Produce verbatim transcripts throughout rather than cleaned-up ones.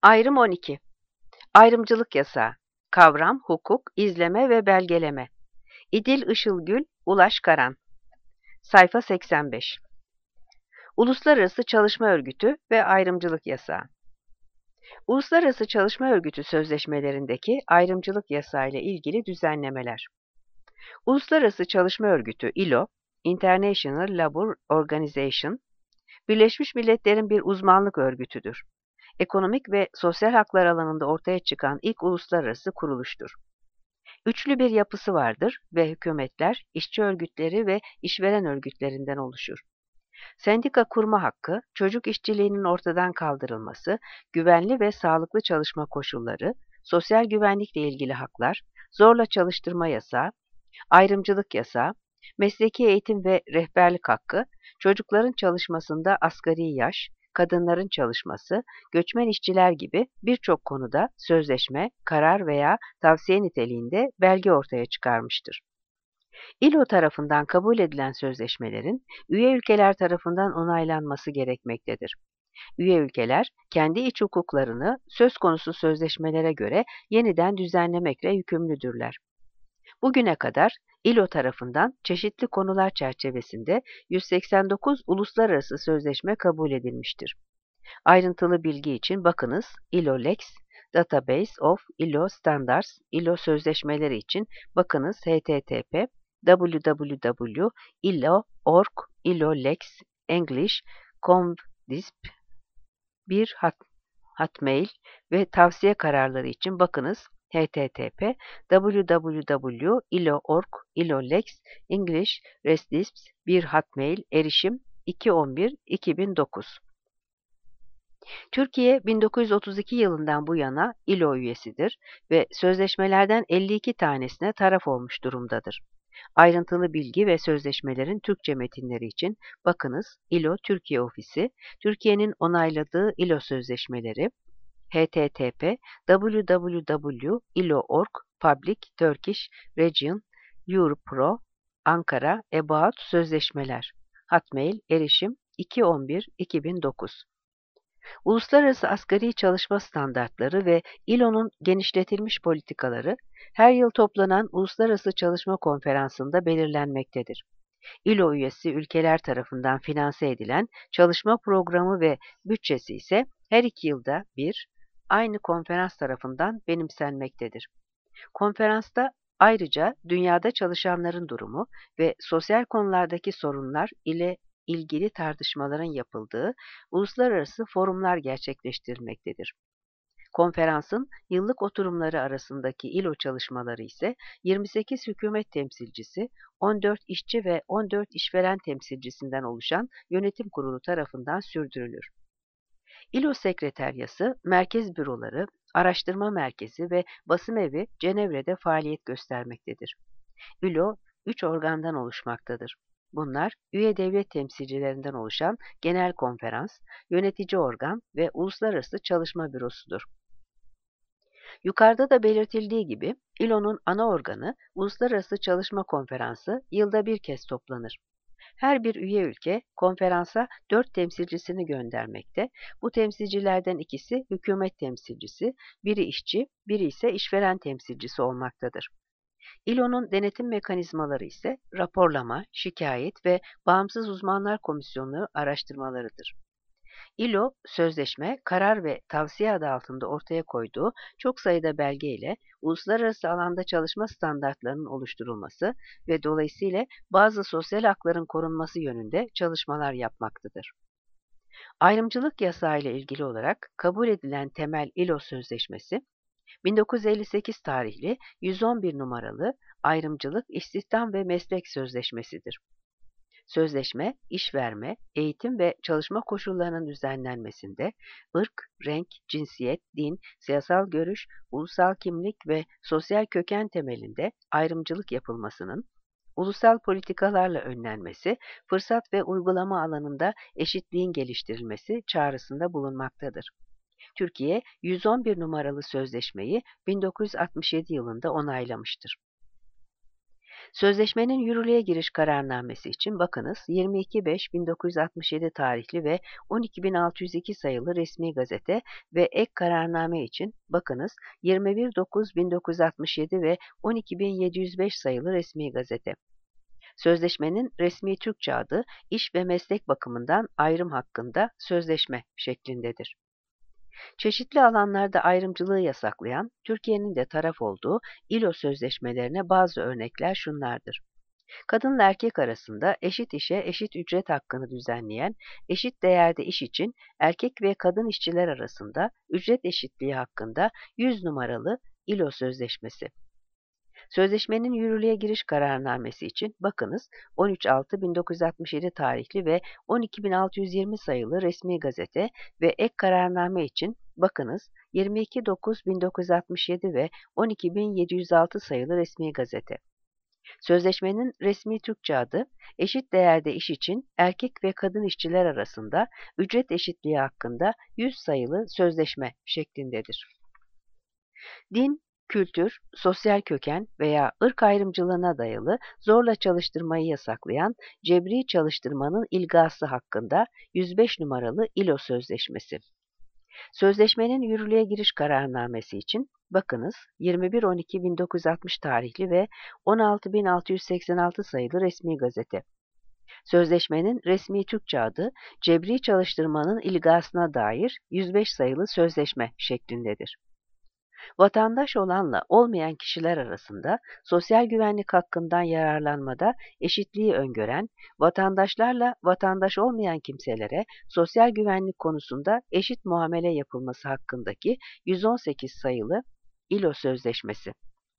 Ayrım on iki. Ayrımcılık yasağı. Kavram, hukuk, izleme ve belgeleme. İdil Işılgül, Ulaş Karan. Sayfa seksen beş. Uluslararası Çalışma Örgütü ve Ayrımcılık Yasağı. Uluslararası Çalışma Örgütü sözleşmelerindeki ayrımcılık yasağı ile ilgili düzenlemeler. Uluslararası Çalışma Örgütü I L O, International Labour Organization, Birleşmiş Milletler'in bir uzmanlık örgütüdür. Ekonomik ve sosyal haklar alanında ortaya çıkan ilk uluslararası kuruluştur. Üçlü bir yapısı vardır ve hükümetler, işçi örgütleri ve işveren örgütlerinden oluşur. Sendika kurma hakkı, çocuk işçiliğinin ortadan kaldırılması, güvenli ve sağlıklı çalışma koşulları, sosyal güvenlikle ilgili haklar, zorla çalıştırma yasağı, ayrımcılık yasağı, mesleki eğitim ve rehberlik hakkı, çocukların çalışmasında asgari yaş, kadınların çalışması, göçmen işçiler gibi birçok konuda sözleşme, karar veya tavsiye niteliğinde belge ortaya çıkarmıştır. I L O tarafından kabul edilen sözleşmelerin üye ülkeler tarafından onaylanması gerekmektedir. Üye ülkeler kendi iç hukuklarını söz konusu sözleşmelere göre yeniden düzenlemekle yükümlüdürler. Bugüne kadar I L O tarafından çeşitli konular çerçevesinde yüz seksen dokuz uluslararası sözleşme kabul edilmiştir. Ayrıntılı bilgi için bakınız I L O Lex, Database of I L O Standards, I L O sözleşmeleri için bakınız H T T P w w w nokta i l o nokta org I L O Lex English Comdisp bir hat, Hotmail ve tavsiye kararları için bakınız H T T P w w w nokta i l o nokta org I L O Lex English Resdisp bir Hotmail erişim iki on bir iki bin dokuz. Türkiye bin dokuz yüz otuz iki yılından bu yana I L O üyesidir ve sözleşmelerden elli iki tanesine taraf olmuş durumdadır. Ayrıntılı bilgi ve sözleşmelerin Türkçe metinleri için bakınız I L O Türkiye Ofisi, Türkiye'nin onayladığı I L O sözleşmeleri, H T T P w w w nokta i l o nokta org Public Turkish Region Europro Ankara About Sözleşmeler Hotmail erişim iki on bir iki bin dokuz. Uluslararası Asgari Çalışma Standartları ve I L O'nun genişletilmiş politikaları her yıl toplanan Uluslararası Çalışma Konferansı'nda belirlenmektedir. I L O üyesi ülkeler tarafından finanse edilen çalışma programı ve bütçesi ise her iki yılda bir aynı konferans tarafından benimsenmektedir. Konferansta ayrıca dünyada çalışanların durumu ve sosyal konulardaki sorunlar ile ilgili tartışmaların yapıldığı uluslararası forumlar gerçekleştirilmektedir. Konferansın yıllık oturumları arasındaki I L O çalışmaları ise yirmi sekiz hükümet temsilcisi, on dört işçi ve on dört işveren temsilcisinden oluşan yönetim kurulu tarafından sürdürülür. I L O Sekreteryası, merkez büroları, araştırma merkezi ve basımevi Cenevre'de faaliyet göstermektedir. I L O, üç organdan oluşmaktadır. Bunlar, üye devlet temsilcilerinden oluşan genel konferans, yönetici organ ve uluslararası çalışma bürosudur. Yukarıda da belirtildiği gibi, I L O'nun ana organı Uluslararası Çalışma Konferansı yılda bir kez toplanır. Her bir üye ülke konferansa dört temsilcisini göndermekte. Bu temsilcilerden ikisi hükümet temsilcisi, biri işçi, biri ise işveren temsilcisi olmaktadır. I L O'nun denetim mekanizmaları ise raporlama, şikayet ve bağımsız uzmanlar komisyonu araştırmalarıdır. I L O, sözleşme, karar ve tavsiye adı altında ortaya koyduğu çok sayıda belge ile uluslararası alanda çalışma standartlarının oluşturulması ve dolayısıyla bazı sosyal hakların korunması yönünde çalışmalar yapmaktadır. Ayrımcılık yasağı ile ilgili olarak kabul edilen temel I L O sözleşmesi, bin dokuz yüz elli sekiz tarihli yüz on bir numaralı Ayrımcılık, İstihdam ve Meslek Sözleşmesidir. Sözleşme, iş verme, eğitim ve çalışma koşullarının düzenlenmesinde ırk, renk, cinsiyet, din, siyasal görüş, ulusal kimlik ve sosyal köken temelinde ayrımcılık yapılmasının, ulusal politikalarla önlenmesi, fırsat ve uygulama alanında eşitliğin geliştirilmesi çağrısında bulunmaktadır. Türkiye, yüz on bir numaralı sözleşmeyi bin dokuz yüz altmış yedi yılında onaylamıştır. Sözleşmenin yürürlüğe giriş kararnamesi için bakınız yirmi iki Beş bin dokuz yüz altmış yedi tarihli ve on iki bin altı yüz iki sayılı resmi gazete ve ek kararname için bakınız yirmi bir Dokuz bin dokuz yüz altmış yedi ve on iki bin yedi yüz beş sayılı resmi gazete. Sözleşmenin resmi Türkçe adı iş ve meslek bakımından ayrım hakkında sözleşme şeklindedir. Çeşitli alanlarda ayrımcılığı yasaklayan, Türkiye'nin de taraf olduğu İ L O sözleşmelerine bazı örnekler şunlardır. Kadınla erkek arasında eşit işe eşit ücret hakkını düzenleyen, eşit değerde iş için erkek ve kadın işçiler arasında ücret eşitliği hakkında yüz numaralı İ L O Sözleşmesi. Sözleşmenin yürürlüğe giriş kararnamesi için bakınız on üç Altı bin dokuz yüz altmış yedi tarihli ve on iki bin altı yüz yirmi sayılı resmi gazete ve ek kararname için bakınız yirmi iki Dokuz bin dokuz yüz altmış yedi ve on iki bin yedi yüz altı sayılı resmi gazete. Sözleşmenin resmi Türkçe adı, eşit değerde iş için erkek ve kadın işçiler arasında ücret eşitliği hakkında yüz sayılı sözleşme şeklindedir. Din, kültür, sosyal köken veya ırk ayrımcılığına dayalı zorla çalıştırmayı yasaklayan cebri çalıştırmanın ilgası hakkında yüz beş numaralı İ L O Sözleşmesi. Sözleşmenin yürürlüğe giriş kararnamesi için bakınız yirmi bir on iki bin dokuz yüz altmış tarihli ve on altı bin altı yüz seksen altı sayılı resmi gazete. Sözleşmenin resmi Türkçe adı cebri çalıştırmanın ilgasına dair yüz beş sayılı sözleşme şeklindedir. Vatandaş olanla olmayan kişiler arasında sosyal güvenlik hakkından yararlanmada eşitliği öngören, vatandaşlarla vatandaş olmayan kimselere sosyal güvenlik konusunda eşit muamele yapılması hakkındaki yüz on sekiz sayılı İ L O Sözleşmesi.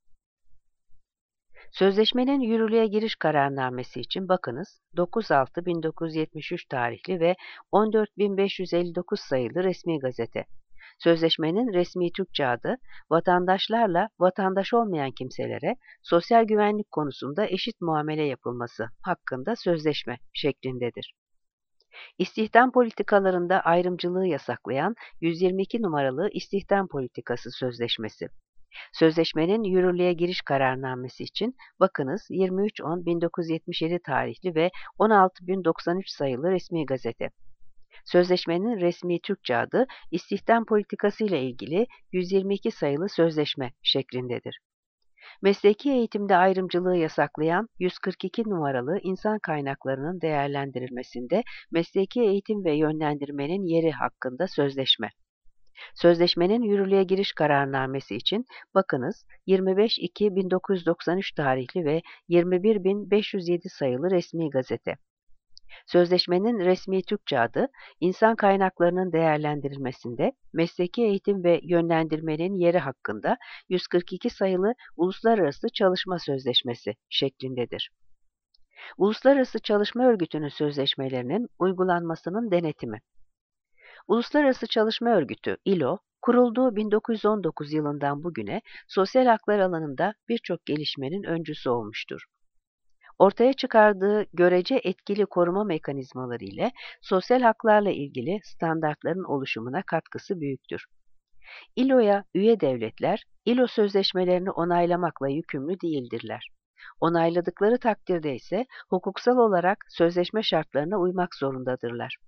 Sözleşmenin yürürlüğe giriş kararnamesi için bakınız dokuz Altı bin dokuz yüz yetmiş üç tarihli ve on dört bin beş yüz elli dokuz sayılı resmi gazete. Sözleşmenin resmi Türkçe adı, vatandaşlarla vatandaş olmayan kimselere sosyal güvenlik konusunda eşit muamele yapılması hakkında sözleşme şeklindedir. İstihdam politikalarında ayrımcılığı yasaklayan yüz yirmi iki numaralı İstihdam Politikası Sözleşmesi. Sözleşmenin yürürlüğe giriş kararnamesi için bakınız yirmi üç on bin dokuz yüz yetmiş yedi tarihli ve on altı bin doksan üç sayılı resmi gazete. Sözleşmenin resmi Türkçe adı istihdam politikası ile ilgili yüz yirmi iki sayılı sözleşme şeklindedir. Mesleki eğitimde ayrımcılığı yasaklayan yüz kırk iki numaralı insan kaynaklarının değerlendirilmesinde mesleki eğitim ve yönlendirmenin yeri hakkında sözleşme. Sözleşmenin yürürlüğe giriş kararnamesi için bakınız yirmi beş iki bin dokuz yüz doksan üç tarihli ve yirmi bir bin beş yüz yedi sayılı resmi gazete. Sözleşmenin resmi Türkçe adı, insan kaynaklarının değerlendirilmesinde mesleki eğitim ve yönlendirmenin yeri hakkında yüz kırk iki sayılı Uluslararası Çalışma Sözleşmesi şeklindedir. Uluslararası Çalışma Örgütü'nün sözleşmelerinin uygulanmasının denetimi. Uluslararası Çalışma Örgütü İ L O, kurulduğu bin dokuz yüz on dokuz yılından bugüne sosyal haklar alanında birçok gelişmenin öncüsü olmuştur. Ortaya çıkardığı görece etkili koruma mekanizmaları ile sosyal haklarla ilgili standartların oluşumuna katkısı büyüktür. İ L O'ya üye devletler, İ L O sözleşmelerini onaylamakla yükümlü değildirler. Onayladıkları takdirde ise hukuksal olarak sözleşme şartlarına uymak zorundadırlar.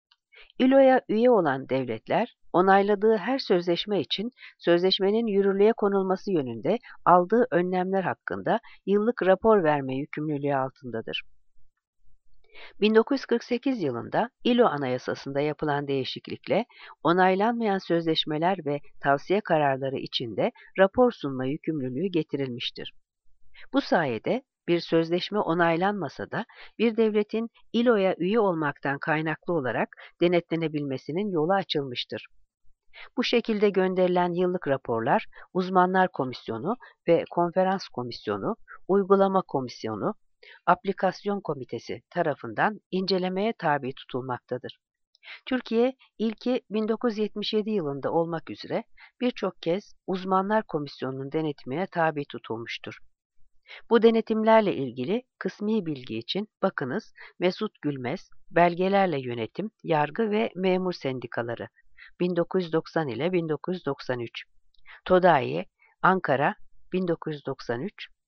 İ L O'ya üye olan devletler, onayladığı her sözleşme için sözleşmenin yürürlüğe konulması yönünde aldığı önlemler hakkında yıllık rapor verme yükümlülüğü altındadır. bin dokuz yüz kırk sekiz yılında İ L O Anayasası'nda yapılan değişiklikle onaylanmayan sözleşmeler ve tavsiye kararları içinde rapor sunma yükümlülüğü getirilmiştir. Bu sayede bir sözleşme onaylanmasa da bir devletin İ L O'ya üye olmaktan kaynaklı olarak denetlenebilmesinin yolu açılmıştır. Bu şekilde gönderilen yıllık raporlar, Uzmanlar Komisyonu ve Konferans Komisyonu, Uygulama Komisyonu, Aplikasyon Komitesi tarafından incelemeye tabi tutulmaktadır. Türkiye, ilki bin dokuz yüz yetmiş yedi yılında olmak üzere birçok kez Uzmanlar Komisyonu'nun denetimine tabi tutulmuştur. Bu denetimlerle ilgili kısmi bilgi için bakınız Mesut Gülmez, Belgelerle Yönetim, Yargı ve Memur Sendikaları bin dokuz yüz doksan ile bin dokuz yüz doksan üç, Todaye, Ankara bin dokuz yüz doksan üç,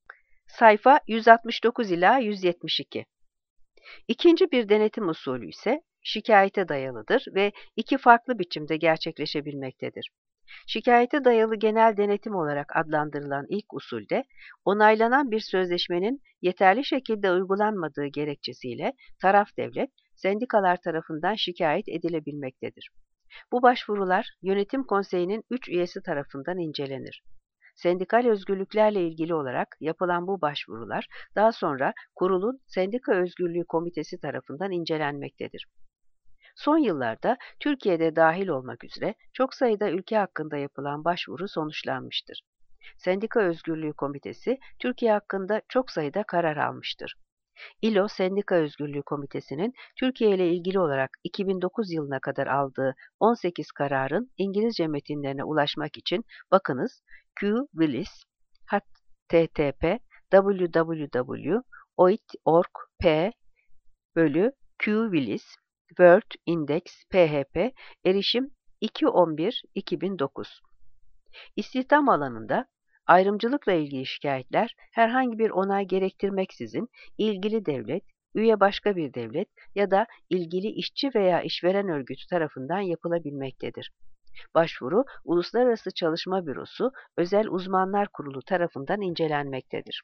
Sayfa yüz altmış dokuz ila yüz yetmiş iki. İkinci bir denetim usulü ise şikayete dayalıdır ve iki farklı biçimde gerçekleşebilmektedir. Şikayete dayalı genel denetim olarak adlandırılan ilk usulde, onaylanan bir sözleşmenin yeterli şekilde uygulanmadığı gerekçesiyle taraf devlet, sendikalar tarafından şikayet edilebilmektedir. Bu başvurular yönetim konseyinin üç üyesi tarafından incelenir. Sendikal özgürlüklerle ilgili olarak yapılan bu başvurular daha sonra kurulun Sendika Özgürlüğü Komitesi tarafından incelenmektedir. Son yıllarda Türkiye'de dahil olmak üzere çok sayıda ülke hakkında yapılan başvuru sonuçlanmıştır. Sendika Özgürlüğü Komitesi Türkiye hakkında çok sayıda karar almıştır. İ L O Sendika Özgürlüğü Komitesi'nin Türkiye ile ilgili olarak iki bin dokuz yılına kadar aldığı on sekiz kararın İngilizce metinlerine ulaşmak için bakınız Q. Willis, h t t p w w w nokta o i t nokta org p bölü Q. Willis World Index P H P erişim iki on bir iki bin dokuz. İstihdam alanında ayrımcılıkla ilgili şikayetler herhangi bir onay gerektirmeksizin ilgili devlet, üye başka bir devlet ya da ilgili işçi veya işveren örgütü tarafından yapılabilmektedir. Başvuru, Uluslararası Çalışma Bürosu Özel Uzmanlar Kurulu tarafından incelenmektedir.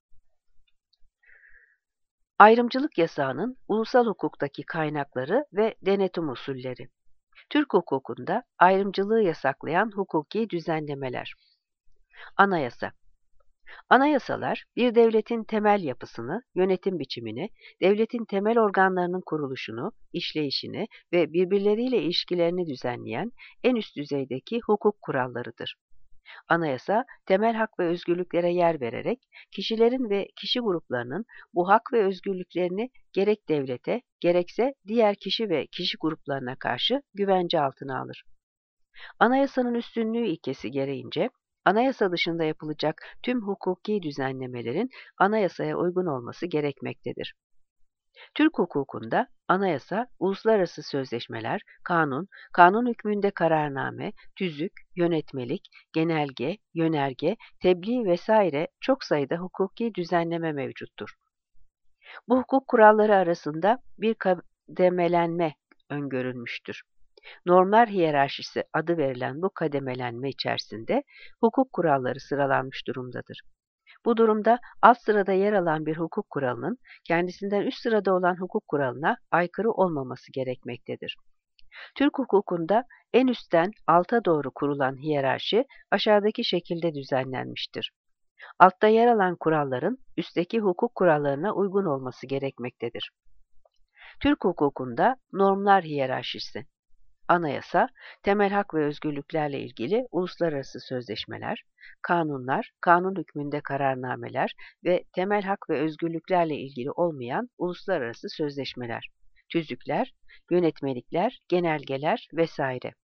Ayrımcılık yasağının ulusal hukuktaki kaynakları ve denetim usulleri. Türk hukukunda ayrımcılığı yasaklayan hukuki düzenlemeler. Anayasa. Anayasalar, bir devletin temel yapısını, yönetim biçimini, devletin temel organlarının kuruluşunu, işleyişini ve birbirleriyle ilişkilerini düzenleyen en üst düzeydeki hukuk kurallarıdır. Anayasa, temel hak ve özgürlüklere yer vererek, kişilerin ve kişi gruplarının bu hak ve özgürlüklerini gerek devlete, gerekse diğer kişi ve kişi gruplarına karşı güvence altına alır. Anayasanın üstünlüğü ilkesi gereğince, anayasa dışında yapılacak tüm hukuki düzenlemelerin anayasaya uygun olması gerekmektedir. Türk hukukunda anayasa, uluslararası sözleşmeler, kanun, kanun hükmünde kararname, tüzük, yönetmelik, genelge, yönerge, tebliğ vesaire çok sayıda hukuki düzenleme mevcuttur. Bu hukuk kuralları arasında bir kademelenme öngörülmüştür. Normlar hiyerarşisi adı verilen bu kademelenme içerisinde hukuk kuralları sıralanmış durumdadır. Bu durumda alt sırada yer alan bir hukuk kuralının kendisinden üst sırada olan hukuk kuralına aykırı olmaması gerekmektedir. Türk hukukunda en üstten alta doğru kurulan hiyerarşi aşağıdaki şekilde düzenlenmiştir. Altta yer alan kuralların üstteki hukuk kurallarına uygun olması gerekmektedir. Türk hukukunda normlar hiyerarşisi. Anayasa, temel hak ve özgürlüklerle ilgili uluslararası sözleşmeler, kanunlar, kanun hükmünde kararnameler ve temel hak ve özgürlüklerle ilgili olmayan uluslararası sözleşmeler, tüzükler, yönetmelikler, genelgeler vesaire.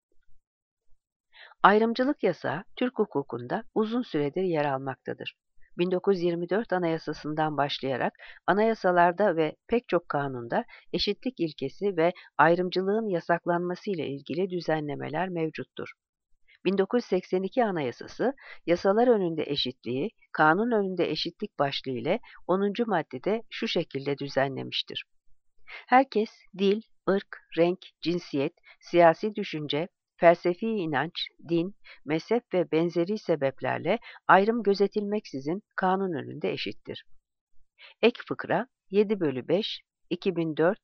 Ayrımcılık yasağı Türk hukukunda uzun süredir yer almaktadır. bin dokuz yüz yirmi dört Anayasasından başlayarak anayasalarda ve pek çok kanunda eşitlik ilkesi ve ayrımcılığın yasaklanması ile ilgili düzenlemeler mevcuttur. bin dokuz yüz seksen iki Anayasası, yasalar önünde eşitliği, kanun önünde eşitlik başlığı ile onuncu maddede şu şekilde düzenlemiştir. Herkes dil, ırk, renk, cinsiyet, siyasi düşünce, felsefi inanç, din, mezhep ve benzeri sebeplerle ayrım gözetilmeksizin kanun önünde eşittir. Ek fıkra yedi bölü beş iki bin dört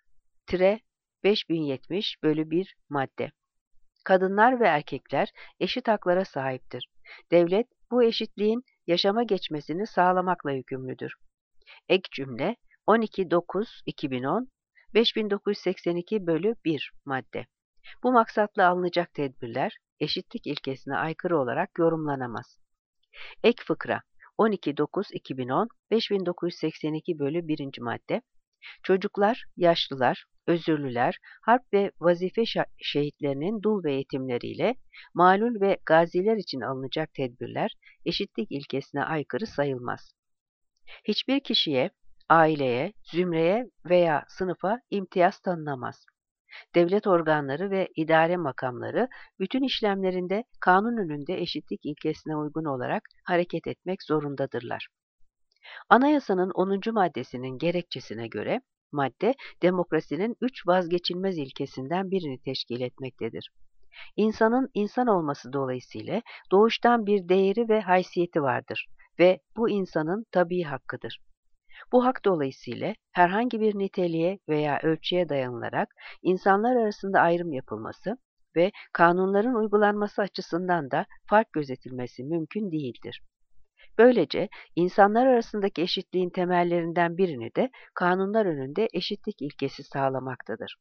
beş bin yetmiş bölü bir madde. Kadınlar ve erkekler eşit haklara sahiptir. Devlet bu eşitliğin yaşama geçmesini sağlamakla yükümlüdür. Ek cümle on iki dokuz iki bin on beş bin dokuz yüz seksen iki bölü bir madde. Bu maksatla alınacak tedbirler eşitlik ilkesine aykırı olarak yorumlanamaz. Ek fıkra on iki dokuz iki bin on beş bin dokuz yüz seksen iki bölü birinci madde. Çocuklar, yaşlılar, özürlüler, harp ve vazife şehitlerinin dul ve yetimleriyle malul ve gaziler için alınacak tedbirler eşitlik ilkesine aykırı sayılmaz. Hiçbir kişiye, aileye, zümreye veya sınıfa imtiyaz tanınamaz. Devlet organları ve idare makamları bütün işlemlerinde kanun önünde eşitlik ilkesine uygun olarak hareket etmek zorundadırlar. Anayasanın onuncu maddesinin gerekçesine göre, madde, demokrasinin üç vazgeçilmez ilkesinden birini teşkil etmektedir. İnsanın insan olması dolayısıyla doğuştan bir değeri ve haysiyeti vardır ve bu insanın tabii hakkıdır. Bu hak dolayısıyla herhangi bir niteliğe veya ölçüye dayanılarak insanlar arasında ayrım yapılması ve kanunların uygulanması açısından da fark gözetilmesi mümkün değildir. Böylece insanlar arasındaki eşitliğin temellerinden birini de kanunlar önünde eşitlik ilkesi sağlamaktadır.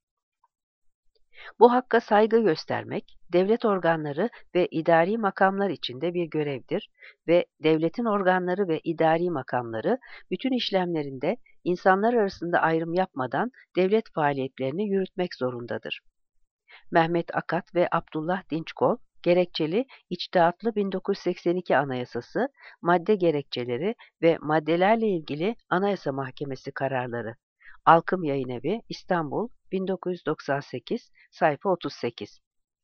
Bu hakka saygı göstermek, devlet organları ve idari makamlar içinde bir görevdir ve devletin organları ve idari makamları bütün işlemlerinde insanlar arasında ayrım yapmadan devlet faaliyetlerini yürütmek zorundadır. Mehmet Akat ve Abdullah Dinçkol, gerekçeli İçtihatlı bin dokuz yüz seksen iki Anayasası, madde gerekçeleri ve maddelerle ilgili Anayasa Mahkemesi kararları. Alkım Yayınevi, İstanbul, bin dokuz yüz doksan sekiz, sayfa otuz sekiz.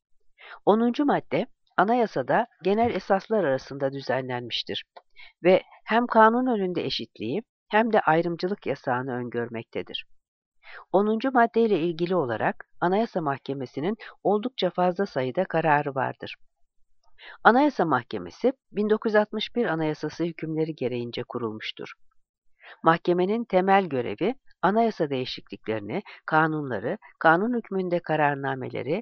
onuncu madde, Anayasada genel esaslar arasında düzenlenmiştir ve hem kanun önünde eşitliği hem de ayrımcılık yasağını öngörmektedir. onuncu maddeyle ilgili olarak Anayasa Mahkemesi'nin oldukça fazla sayıda kararı vardır. Anayasa Mahkemesi, bin dokuz yüz altmış bir Anayasası hükümleri gereğince kurulmuştur. Mahkemenin temel görevi, anayasa değişikliklerini, kanunları, kanun hükmünde kararnameleri,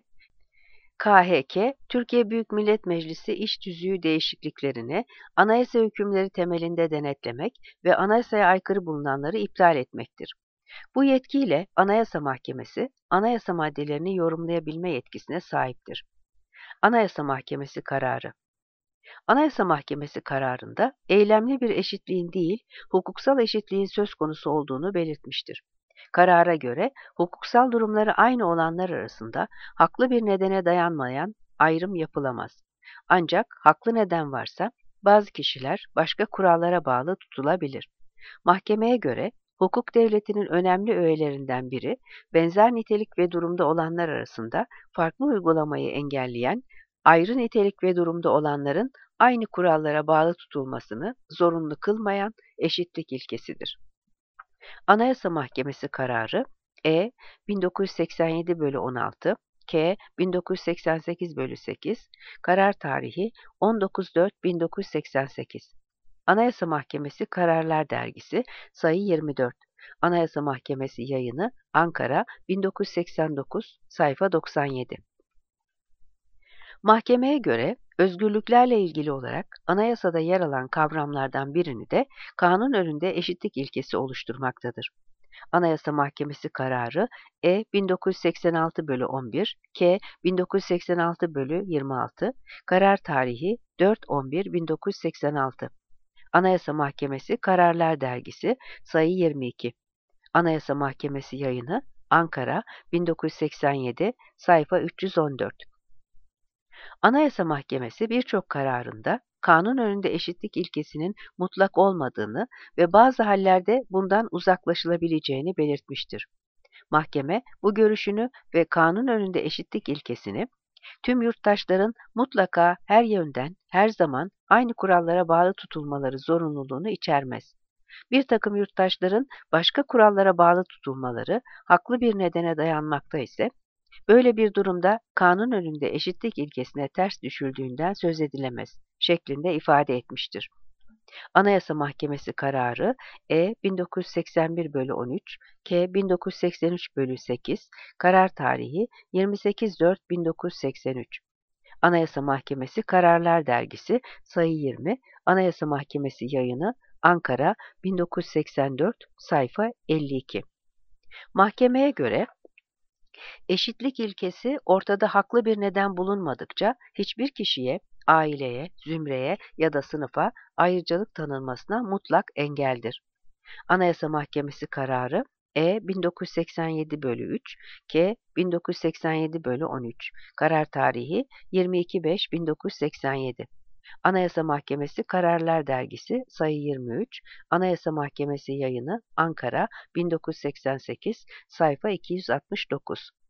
K H K, Türkiye Büyük Millet Meclisi İş Tüzüğü değişikliklerini, anayasa hükümleri temelinde denetlemek ve anayasaya aykırı bulunanları iptal etmektir. Bu yetkiyle Anayasa Mahkemesi, anayasa maddelerini yorumlayabilme yetkisine sahiptir. Anayasa Mahkemesi kararı. Anayasa Mahkemesi kararında eylemli bir eşitliğin değil, hukuksal eşitliğin söz konusu olduğunu belirtmiştir. Karara göre hukuksal durumları aynı olanlar arasında haklı bir nedene dayanmayan ayrım yapılamaz. Ancak haklı neden varsa bazı kişiler başka kurallara bağlı tutulabilir. Mahkemeye göre hukuk devletinin önemli öğelerinden biri, benzer nitelik ve durumda olanlar arasında farklı uygulamayı engelleyen, ayrı nitelik ve durumda olanların aynı kurallara bağlı tutulmasını zorunlu kılmayan eşitlik ilkesidir. Anayasa Mahkemesi kararı E bin dokuz yüz seksen yedi bölü on altı, K bin dokuz yüz seksen sekiz bölü sekiz, karar tarihi on dokuz dört bin dokuz yüz seksen sekiz. Anayasa Mahkemesi Kararlar Dergisi, sayı yirmi dört. Anayasa Mahkemesi Yayını, Ankara, bin dokuz yüz seksen dokuz, sayfa doksan yedi. Mahkemeye göre özgürlüklerle ilgili olarak anayasada yer alan kavramlardan birini de kanun önünde eşitlik ilkesi oluşturmaktadır. Anayasa Mahkemesi kararı E bin dokuz yüz seksen altı bölü on bir, K bin dokuz yüz seksen altı bölü yirmi altı, karar tarihi dört on bir bin dokuz yüz seksen altı. Anayasa Mahkemesi Kararlar Dergisi, sayı yirmi iki. Anayasa Mahkemesi Yayını, Ankara, bin dokuz yüz seksen yedi, sayfa üç yüz on dört. Anayasa Mahkemesi birçok kararında kanun önünde eşitlik ilkesinin mutlak olmadığını ve bazı hallerde bundan uzaklaşılabileceğini belirtmiştir. Mahkeme bu görüşünü ve kanun önünde eşitlik ilkesini, tüm yurttaşların mutlaka her yönden, her zaman aynı kurallara bağlı tutulmaları zorunluluğunu içermez. Bir takım yurttaşların başka kurallara bağlı tutulmaları haklı bir nedene dayanmakta ise, böyle bir durumda kanun önünde eşitlik ilkesine ters düşüldüğünden söz edilemez şeklinde ifade etmiştir. Anayasa Mahkemesi kararı E bin dokuz yüz seksen bir bölü on üç, K bin dokuz yüz seksen üç bölü sekiz, karar tarihi yirmi sekiz dört bin dokuz yüz seksen üç. Anayasa Mahkemesi Kararlar Dergisi, sayı yirmi, Anayasa Mahkemesi Yayını, Ankara, bin dokuz yüz seksen dört, sayfa elli iki. Mahkemeye göre eşitlik ilkesi ortada haklı bir neden bulunmadıkça hiçbir kişiye, aileye, zümreye ya da sınıfa ayrıcalık tanınmasına mutlak engeldir. Anayasa Mahkemesi kararı E bin dokuz yüz seksen yedi bölü üç, K bin dokuz yüz seksen yedi bölü on üç, karar tarihi yirmi iki beş bin dokuz yüz seksen yedi. Anayasa Mahkemesi Kararlar Dergisi, sayı yirmi üç, Anayasa Mahkemesi Yayını, Ankara, bin dokuz yüz seksen sekiz, sayfa iki yüz altmış dokuz.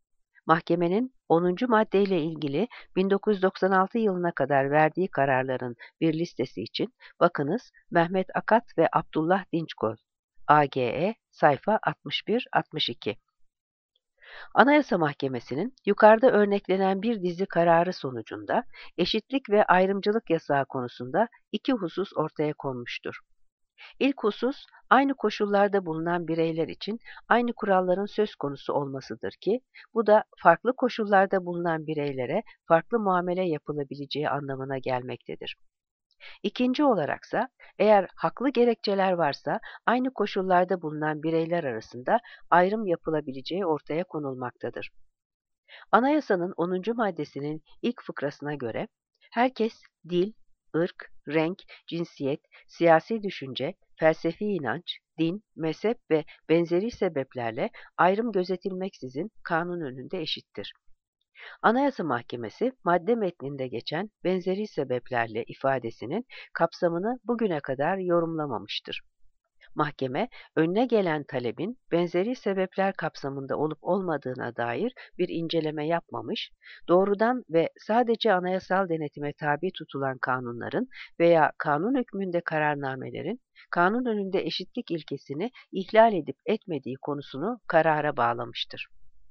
Mahkemenin onuncu maddeyle ilgili bin dokuz yüz doksan altı yılına kadar verdiği kararların bir listesi için bakınız Mehmet Akat ve Abdullah Dinçkoz, A G E, sayfa altmış bir altmış iki. Anayasa Mahkemesi'nin yukarıda örneklenen bir dizi kararı sonucunda eşitlik ve ayrımcılık yasağı konusunda iki husus ortaya konmuştur. İlk husus, aynı koşullarda bulunan bireyler için aynı kuralların söz konusu olmasıdır ki, bu da farklı koşullarda bulunan bireylere farklı muamele yapılabileceği anlamına gelmektedir. İkinci olaraksa, eğer haklı gerekçeler varsa, aynı koşullarda bulunan bireyler arasında ayrım yapılabileceği ortaya konulmaktadır. Anayasanın onuncu maddesinin ilk fıkrasına göre, herkes dil, ırk, renk, cinsiyet, siyasi düşünce, felsefi inanç, din, mezhep ve benzeri sebeplerle ayrım gözetilmeksizin kanun önünde eşittir. Anayasa Mahkemesi, madde metninde geçen benzeri sebeplerle ifadesinin kapsamını bugüne kadar yorumlamamıştır. Mahkeme, önüne gelen talebin benzeri sebepler kapsamında olup olmadığına dair bir inceleme yapmamış, doğrudan ve sadece anayasal denetime tabi tutulan kanunların veya kanun hükmünde kararnamelerin kanun önünde eşitlik ilkesini ihlal edip etmediği konusunu karara bağlamıştır.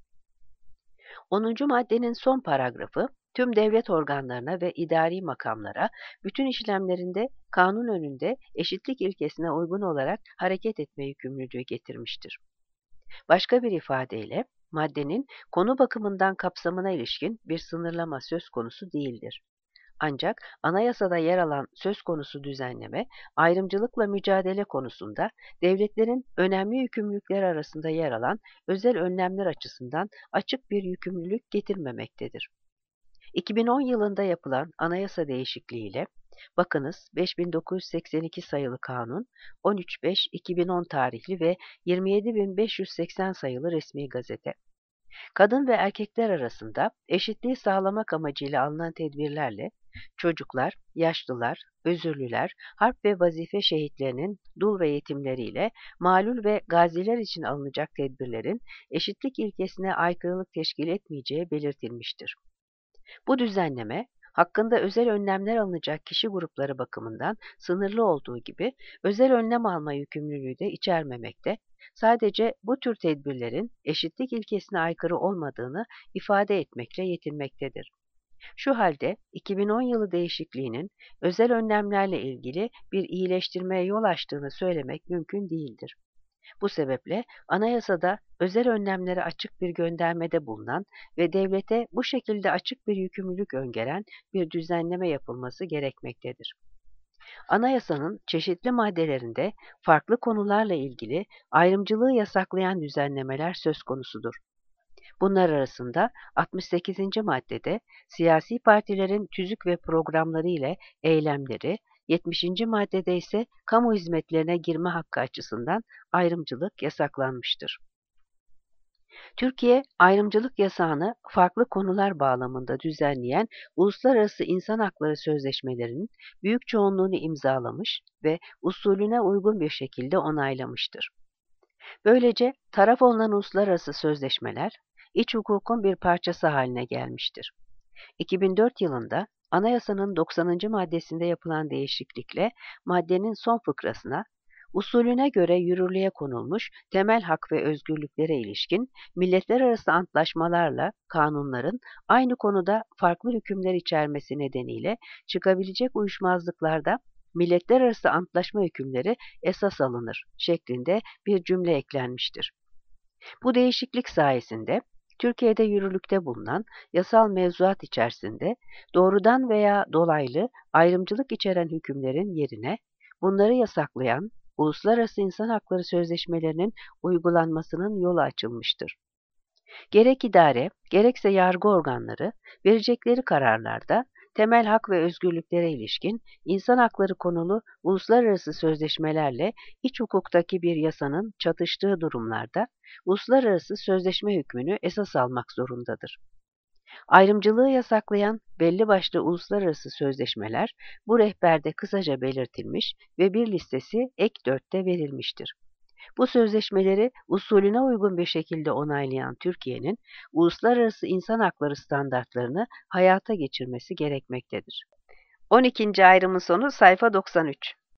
onuncu maddenin son paragrafı, tüm devlet organlarına ve idari makamlara bütün işlemlerinde kanun önünde eşitlik ilkesine uygun olarak hareket etme yükümlülüğü getirmiştir. Başka bir ifadeyle, maddenin konu bakımından kapsamına ilişkin bir sınırlama söz konusu değildir. Ancak anayasada yer alan söz konusu düzenleme, ayrımcılıkla mücadele konusunda devletlerin önemli yükümlülükler arasında yer alan özel önlemler açısından açık bir yükümlülük getirmemektedir. iki bin on yılında yapılan anayasa değişikliğiyle, bakınız beş bin dokuz yüz seksen iki sayılı kanun, on üç beş iki bin on tarihli ve yirmi yedi bin beş yüz seksen sayılı resmi gazete. Kadın ve erkekler arasında eşitliği sağlamak amacıyla alınan tedbirlerle, çocuklar, yaşlılar, özürlüler, harp ve vazife şehitlerinin dul ve yetimleriyle malul ve gaziler için alınacak tedbirlerin eşitlik ilkesine aykırılık teşkil etmeyeceği belirtilmiştir. Bu düzenleme, hakkında özel önlemler alınacak kişi grupları bakımından sınırlı olduğu gibi özel önlem alma yükümlülüğü de içermemekte, sadece bu tür tedbirlerin eşitlik ilkesine aykırı olmadığını ifade etmekle yetinmektedir. Şu halde iki bin on yılı değişikliğinin özel önlemlerle ilgili bir iyileştirmeye yol açtığını söylemek mümkün değildir. Bu sebeple anayasada özel önlemlere açık bir göndermede bulunan ve devlete bu şekilde açık bir yükümlülük öngören bir düzenleme yapılması gerekmektedir. Anayasanın çeşitli maddelerinde farklı konularla ilgili ayrımcılığı yasaklayan düzenlemeler söz konusudur. Bunlar arasında altmış sekizinci maddede siyasi partilerin tüzük ve programları ile eylemleri, yetmişinci maddede ise kamu hizmetlerine girme hakkı açısından ayrımcılık yasaklanmıştır. Türkiye, ayrımcılık yasağını farklı konular bağlamında düzenleyen Uluslararası İnsan Hakları Sözleşmelerinin büyük çoğunluğunu imzalamış ve usulüne uygun bir şekilde onaylamıştır. Böylece taraf olunan uluslararası sözleşmeler, iç hukukun bir parçası haline gelmiştir. iki bin dört yılında Anayasanın doksanıncı maddesinde yapılan değişiklikle maddenin son fıkrasına, usulüne göre yürürlüğe konulmuş temel hak ve özgürlüklere ilişkin milletler arası antlaşmalarla kanunların aynı konuda farklı hükümler içermesi nedeniyle çıkabilecek uyuşmazlıklarda milletler arası antlaşma hükümleri esas alınır şeklinde bir cümle eklenmiştir. Bu değişiklik sayesinde Türkiye'de yürürlükte bulunan yasal mevzuat içerisinde doğrudan veya dolaylı ayrımcılık içeren hükümlerin yerine bunları yasaklayan Uluslararası İnsan Hakları Sözleşmelerinin uygulanmasının yolu açılmıştır. Gerek idare, gerekse yargı organları verecekleri kararlarda temel hak ve özgürlüklere ilişkin insan hakları konulu uluslararası sözleşmelerle iç hukuktaki bir yasanın çatıştığı durumlarda uluslararası sözleşme hükmünü esas almak zorundadır. Ayrımcılığı yasaklayan belli başlı uluslararası sözleşmeler bu rehberde kısaca belirtilmiş ve bir listesi ek dörtte verilmiştir. Bu sözleşmeleri usulüne uygun bir şekilde onaylayan Türkiye'nin uluslararası insan hakları standartlarını hayata geçirmesi gerekmektedir. on ikinci ayrımın sonu sayfa doksan üç.